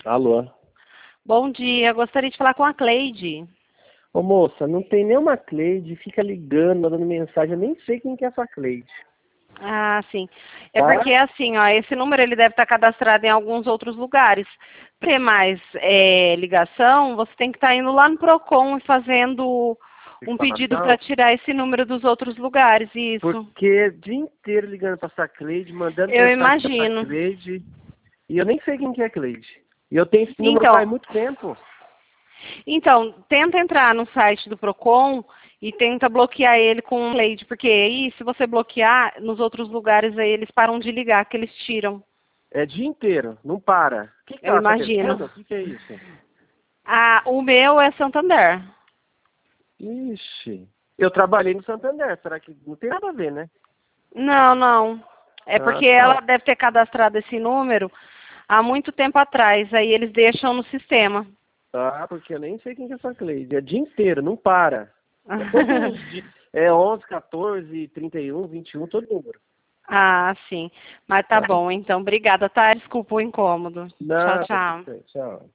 Alô? Bom dia, gostaria de falar com a Cleide. Ô moça, não tem nenhuma Cleide, fica ligando, mandando mensagem, eu nem sei quem que é essa Cleide. Ah, sim. É Tá? porque assim, ó, esse número ele deve estar cadastrado em alguns outros lugares. Para ter mais ligação, você tem que estar indo lá no Procon e fazendo um pedido para Reclamação? tirar esse número dos outros lugares, isso. Porque o dia inteiro ligando pra essa Cleide, mandando Eu mensagem pra essa imagino. Cleide, e eu nem sei quem que é Cleide. E eu tenho esse número faz Então, muito tempo. tenta entrar no site do Procon e tenta bloquear ele com um Cleide, porque aí, se você bloquear, nos outros lugares aí eles param de ligar, que eles tiram. É dia inteiro, não para. O que que Eu ela tá imagino. querendo? O que que é isso? Ah, o meu é Santander. Ixi, eu trabalhei no Santander, será que não tem nada a ver, né? Não, não. É Ah, porque tá. ela deve ter cadastrado esse número há muito tempo atrás. Aí eles deixam no sistema. Tá, porque eu nem sei quem que é essa Cleide. É dia inteiro, não para. É todos os dias. É 11, 14, 31, 21, todo número. Ah, sim. Mas tá Tá? bom, então. Obrigada, tá? Desculpa o incômodo. Tchau, Nada, tudo tchau. bem. Tchau.